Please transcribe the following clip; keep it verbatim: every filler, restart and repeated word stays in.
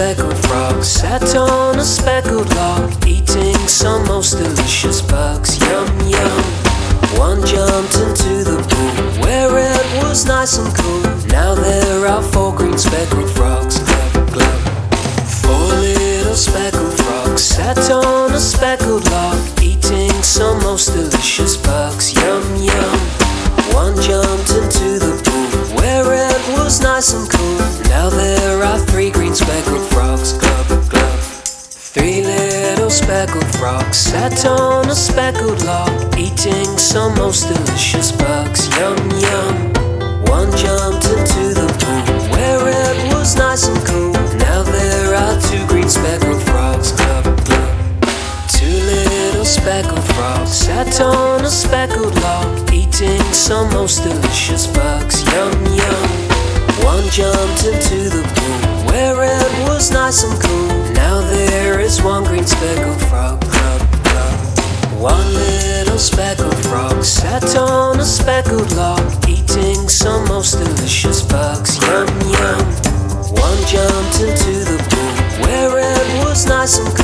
speckled frog sat on a speckled log, eating some most delicious bugs. Yum, yum. One jumped into the pool where it was nice and cool. Now there are four green speckled frogs. Glub, glub. Four little speckled frogs sat on a speckled log, eating some most delicious bugs. Yum, yum. One jumped into the pool where it was nice and cool. Now there are three green speckled frogs. Glub, glub. Three little speckled frogs sat on a speckled log, eating some most delicious bugs. Yum, yum. One jumped into the pool where it was nice and cool. Now there are two green speckled frogs. Glub, glub. Two little speckled frogs sat on a speckled log, eating some most delicious bugs. Yum, yum. One jumped into the pool where it was nice and cool. Now there is one green speckled frog. Glub, glub. One little speckled frog sat on a speckled log, eating some most delicious bugs. Yum, yum. One jumped into the pool where it was nice and cool.